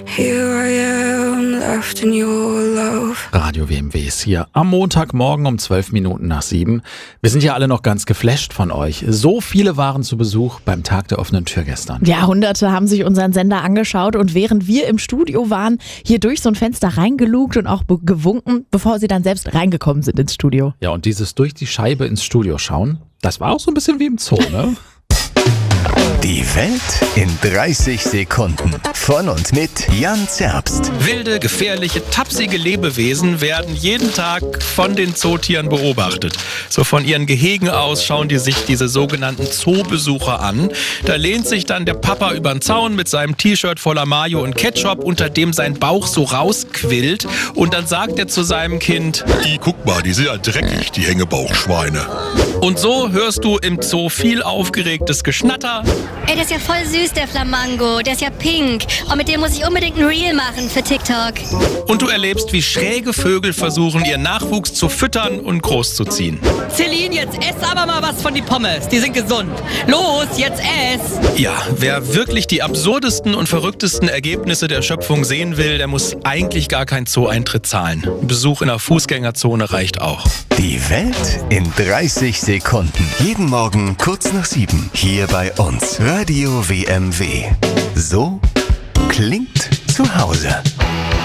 Here I am, left in your love. Radio WMW ist hier am Montagmorgen um 12 Minuten nach 7. Wir sind ja alle noch ganz geflasht von euch. So viele waren zu Besuch beim Tag der offenen Tür gestern. Ja, Hunderte haben sich unseren Sender angeschaut und während wir im Studio waren, hier durch so ein Fenster reingelugt und auch gewunken, bevor sie dann selbst reingekommen sind ins Studio. Ja, und dieses durch die Scheibe ins Studio schauen, das war auch so ein bisschen wie im Zoo, ne? Die Welt in 30 Sekunden. Von und mit Jan Zerbst. Wilde, gefährliche, tapsige Lebewesen werden jeden Tag von den Zootieren beobachtet. So von ihren Gehegen aus schauen die sich diese sogenannten Zoobesucher an. Da lehnt sich dann der Papa über den Zaun mit seinem T-Shirt voller Mayo und Ketchup, unter dem sein Bauch so rausquillt. Und dann sagt er zu seinem Kind: Guck mal, die sind ja dreckig, die Hängebauchschweine. Und so hörst du im Zoo viel aufgeregtes Geschnatter. Ey, der ist ja voll süß, der Flamingo. Der ist ja pink. Und mit dem muss ich unbedingt ein Reel machen für TikTok. Und du erlebst, wie schräge Vögel versuchen, ihren Nachwuchs zu füttern und großzuziehen. Celine, jetzt ess aber mal was von die Pommes. Die sind gesund. Los, jetzt ess. Ja, wer wirklich die absurdesten und verrücktesten Ergebnisse der Schöpfung sehen will, der muss eigentlich gar keinen Zoo-Eintritt zahlen. Ein Besuch in der Fußgängerzone reicht auch. Die Welt in 30 Sekunden. Jeden Morgen kurz nach 7. Hier bei uns. Radio WMW. So klingt zu Hause.